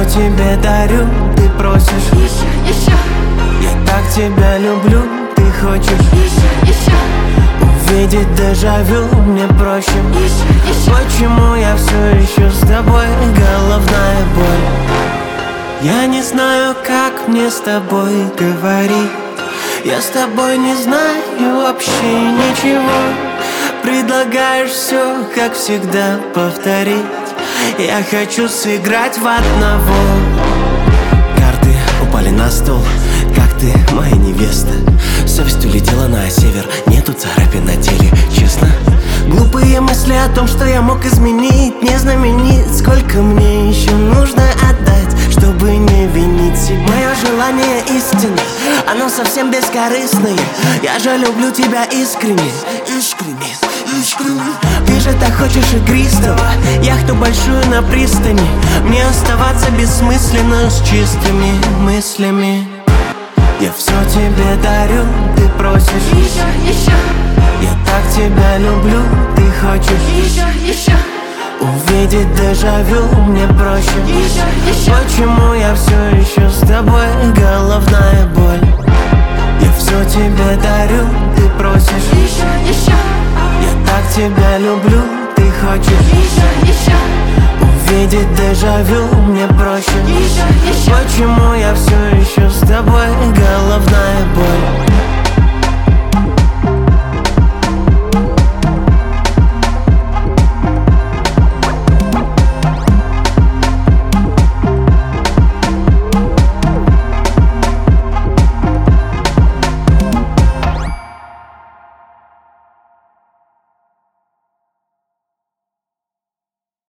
тебе дарю, ты просишь еще, еще, я так тебя люблю, ты хочешь еще, еще, увидеть дежавю мне проще. еще, еще. Почему я все еще с тобой? Головная боль. Я не знаю, как мне с тобой говорить. Я с тобой не знаю вообще ничего. Предлагаешь все, как всегда, повторить. Я хочу сыграть в одного. Карты упали на стол, как ты, моя невеста. Совесть улетела на север, нету царапин на теле, честно. Глупые мысли о том, что я мог изменить, не знаменит. Сколько мне еще нужно отдать, чтобы не винить себя. Мое желание истинно, оно совсем бескорыстное. Я же люблю тебя искренне, искренне, искренне. Ты же так хочешь игристого, яхту большую на пристани. Мне оставаться бессмысленно с чистыми мыслями. Я все тебе дарю, ты просишь Еще, еще, я так тебя люблю, ты хочешь еще, еще, увидеть дежавю мне проще. еще, еще. Почему я все еще с тобой? Головная боль. Я все тебе дарю, ты просишь Еще, еще, я так тебя люблю, ты хочешь еще, еще, увидеть дежавю мне проще. еще, еще. Почему я все еще с тобой? Головная боль.